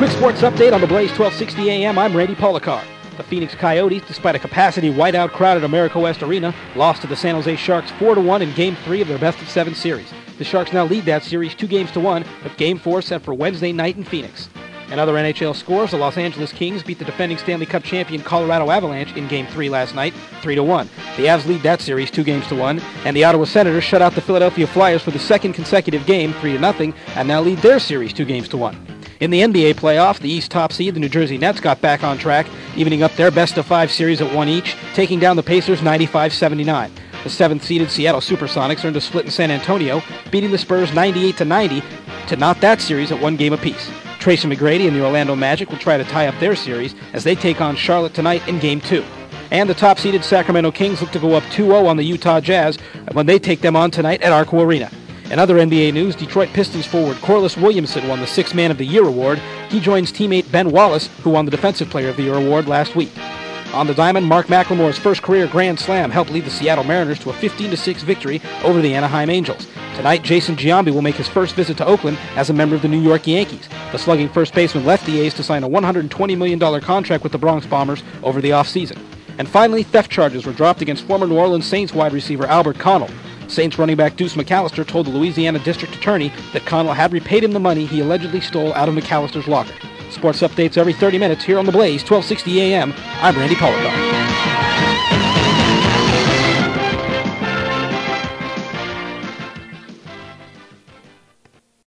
Quick sports update on the Blaze 1260 AM. I'm Randy Polakar. The Phoenix Coyotes, despite a capacity whiteout crowd at America West Arena, lost to the San Jose Sharks 4-1 in Game 3 of their best-of-7 series. The Sharks now lead that series 2-1, with Game 4 set for Wednesday night in Phoenix. In other NHL scores, the Los Angeles Kings beat the defending Stanley Cup champion Colorado Avalanche in Game 3 last night, 3-1. The Avs lead that series 2-1, and the Ottawa Senators shut out the Philadelphia Flyers for the second consecutive game, 3-0, and now lead their series 2-1. In the NBA playoff, the East top seed, the New Jersey Nets, got back on track, evening up their best-of-5 series at 1 each, taking down the Pacers 95-79. The 7th-seeded Seattle Supersonics earned a split in San Antonio, beating the Spurs 98-90 to knot that series at 1 game apiece. Tracy McGrady and the Orlando Magic will try to tie up their series as they take on Charlotte tonight in Game 2. And the top-seeded Sacramento Kings look to go up 2-0 on the Utah Jazz when they take them on tonight at Arco Arena. In other NBA news, Detroit Pistons forward Corliss Williamson won the Sixth Man of the Year award. He joins teammate Ben Wallace, who won the Defensive Player of the Year award last week. On the diamond, Mark McLemore's first career Grand Slam helped lead the Seattle Mariners to a 15-6 victory over the Anaheim Angels. Tonight, Jason Giambi will make his first visit to Oakland as a member of the New York Yankees. The slugging first baseman left the A's to sign a $120 million contract with the Bronx Bombers over the offseason. And finally, theft charges were dropped against former New Orleans Saints wide receiver Albert Connell. Saints running back Deuce McAllister told the Louisiana District Attorney that Connell had repaid him the money he allegedly stole out of McAllister's locker. Sports updates every 30 minutes here on The Blaze, 1260 AM. I'm Randy Polakar.